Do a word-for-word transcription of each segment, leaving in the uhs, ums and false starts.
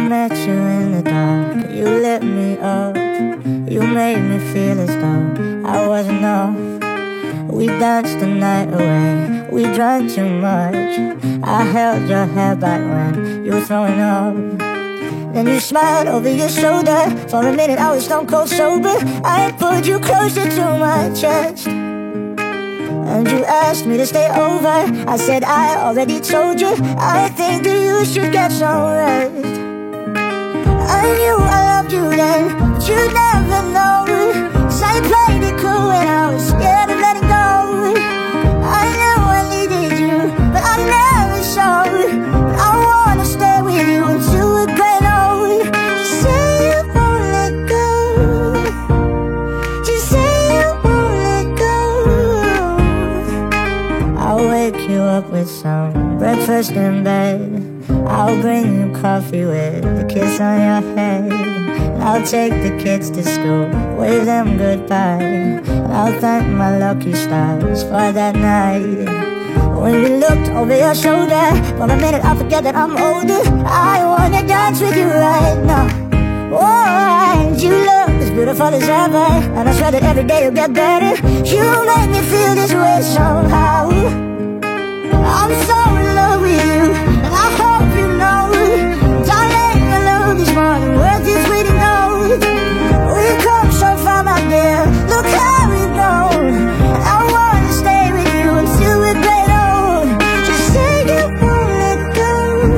met you in the dark, you lit me up. You made me feel as though I wasn't enough. We danced the night away, we drank too much. I held your hair back when you were throwing up. Then you smiled over your shoulder. For a minute I was stone cold sober. I pulled you closer to my chest, and you asked me to stay over. I said I already told you, I think that you should get some rest. I knew I loved you then, but you never know. So I played it cool when I was scared of letting go. I knew I needed you, but I never saw. But I wanna stay with you until we're grown old. Just say you won't let go. Just say you won't let go. I'll wake you up with some breakfast in bed. I'll bring you coffee with a kiss on your head. I'll take the kids to school, wave them goodbye. I'll thank my lucky stars for that night. When you looked over your shoulder, for a minute I forget that I'm older. I wanna dance with you right now. Oh, and you look as beautiful as ever, and I swear that every day you'll get better. You make me feel this way somehow. I'm so in love with you, and I hope you know, darling, my love is more than worth its weight in gold. We've come so far, my dear, look how we've grown. I wanna stay with you until we're great old. Just say you won't let go.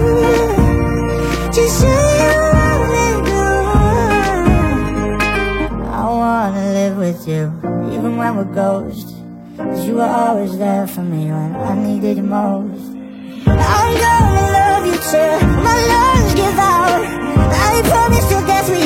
Just say you won't let go. I wanna live with you, even when we're ghosts. 'Cause you were always there for me when I needed you most. I'm gonna love you till my lungs give out. I promise till death we